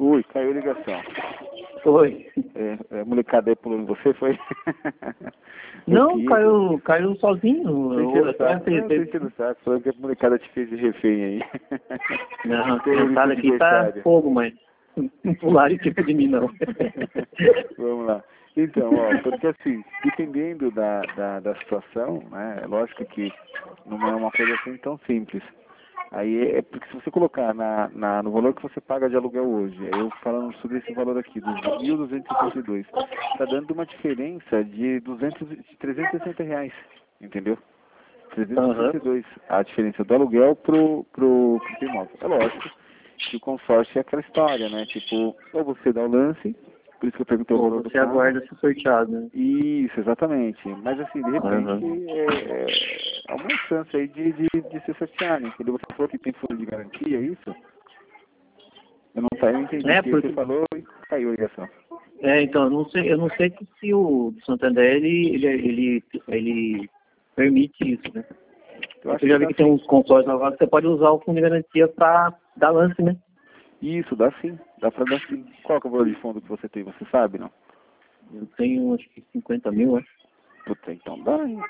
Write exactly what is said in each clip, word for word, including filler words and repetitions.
Ui, caiu a ligação. Foi. É, a molecada aí pulou em você, foi? Não, caiu, caiu sozinho. Sentindo Eu, o saco, eu, não, sentindo o saco, falando que a molecada te fez de refém aí. não, a criançada aqui tá fogo, mas não pularam tipo de mim, não. Vamos lá. Então, ó, porque assim, dependendo da, da, da situação, né, é lógico que não é uma coisa assim tão simples. Aí é porque se você colocar na, na, no valor que você paga de aluguel hoje, eu falando sobre esse valor aqui, dos mil duzentos e sessenta e dois, está dando uma diferença de, duzentos, de trezentos e sessenta reais, entendeu? trezentos e sessenta e dois, uhum. A diferença do aluguel pro, pro, pro imóvel. É lógico que o consórcio é aquela história, né? Tipo, ou você dá o lance, por isso que eu perguntei o valor do carro. Você aguarda ser sorteado, né? Isso, exatamente. Mas assim, de repente, uhum. é, é uma chance aí de, de, de ser sorteado, entendeu? Você falou que tem fundo de garantia, é isso? Eu não, tá, eu não entendi, é, porque porque você falou e caiu a ligação. É, então, eu não sei, eu não sei que se o Santander, ele, ele, ele, ele permite isso, né? Eu, eu já vi que, que tem uns consórcios agora que você pode usar o fundo de garantia para dar lance, né? Isso, dá sim, dá pra dar sim. Qual que é o valor de fundo que você tem, você sabe, não? Eu tenho, acho que cinquenta mil, acho. Puta, então dá, hein?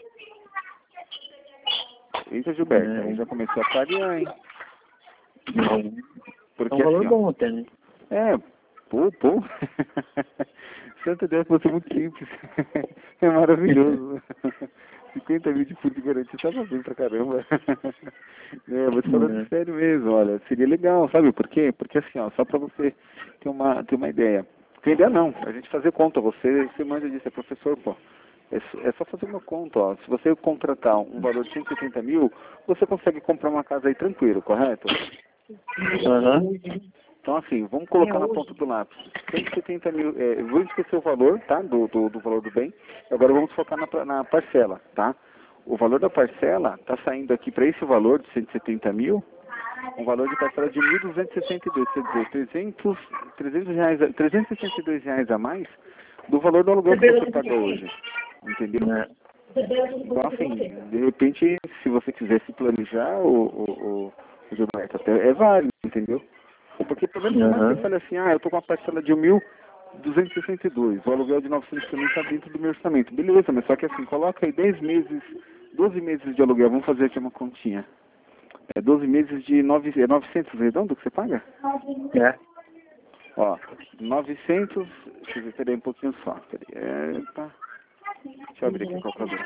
Eita, Gilberto, É. aí já começou a clarear, hein? Não. Porque, é um valor assim, bom até, né? É, pô, pô. Santo Deus, você é muito simples. É maravilhoso. cinquenta mil de fundo de garantia, tava bem pra caramba. É, vou te falando uhum. sério mesmo, olha, seria legal, sabe por quê? Porque assim, ó, só pra você ter uma, ter uma ideia. Ter ideia não, a gente fazer conta, você, você manja disso, é professor, pô. É, é só fazer uma conta, ó. Se você contratar um valor de cento e setenta mil, você consegue comprar uma casa aí tranquilo, correto? Uhum. Então, assim, vamos colocar na ponta do lápis. cento e setenta mil, é, vou esquecer o valor, tá? Do, do, do valor do bem. Agora vamos focar na, na parcela, tá? O valor da parcela está saindo aqui para esse valor de cento e setenta mil, um valor de parcela de mil duzentos e sessenta e dois, quer dizer, trezentos, trezentos reais, trezentos e sessenta e dois reais a mais do valor do aluguel que você paga hoje. Entendeu? Então, assim, de repente, se você quiser se planejar, o, o, o, o Gilberto, até é válido, entendeu? Porque pelo menos uhum. você fala assim, ah, eu tô com uma parcela de mil duzentos e sessenta e dois, o aluguel de novecentos também está dentro do meu orçamento. Beleza, mas só que assim, coloca aí dez meses, doze meses de aluguel, vamos fazer aqui uma continha. É doze meses de nove, é novecentos redondo que você paga? É. Ó, novecentos, deixa eu ver, peraí um pouquinho só, peraí, epa. Deixa eu abrir aqui o calculador.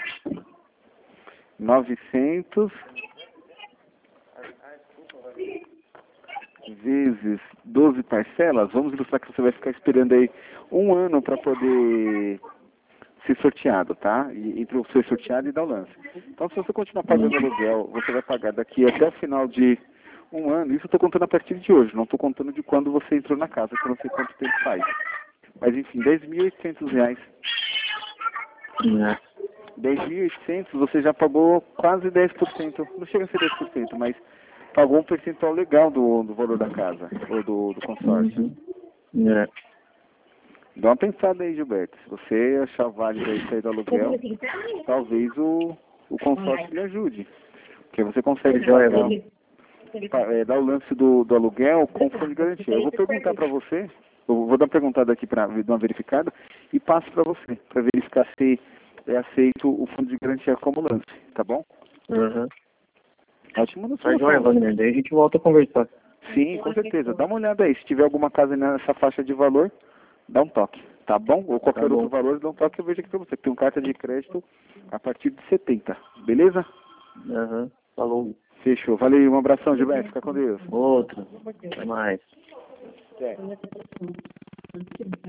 novecentos vezes doze parcelas, vamos ilustrar que você vai ficar esperando aí um ano para poder ser sorteado, tá? E, entre o ser sorteado e dar o lance. Então, se você continuar pagando aluguel, você vai pagar daqui até o final de um ano. Isso eu estou contando a partir de hoje, não estou contando de quando você entrou na casa, que eu não sei quanto tempo faz. Mas, enfim, dez mil e oitocentos reais. dez mil e oitocentos, você já pagou quase dez por cento. Não chega a ser dez por cento, mas pagou um percentual legal do, do valor da casa, ou do, do consórcio. Uhum. É. Dá uma pensada aí, Gilberto. Se você achar válido aí sair do aluguel, talvez o, o consórcio lhe ajude. Porque você consegue pagar, é, dar o lance do, do aluguel com fundo de garantia. Eu vou perguntar para você, eu vou dar uma perguntada aqui para dar uma verificada e passo para você, para verificar se é aceito o fundo de garantia como lance, tá bom? Uhum. Ótimo, não Tá joia, Wagner. Daí a gente volta a conversar. Sim, com certeza. Dá uma olhada aí. Se tiver alguma casa nessa faixa de valor, dá um toque, tá bom? Ou qualquer tá outro valor, dá um toque, eu vejo aqui pra você. Tem um carta de crédito a partir de setenta, beleza? Aham, uhum. Falou. Fechou. Valeu, um abração, Gilberto. Fica com Deus. Outro. Até mais. Até.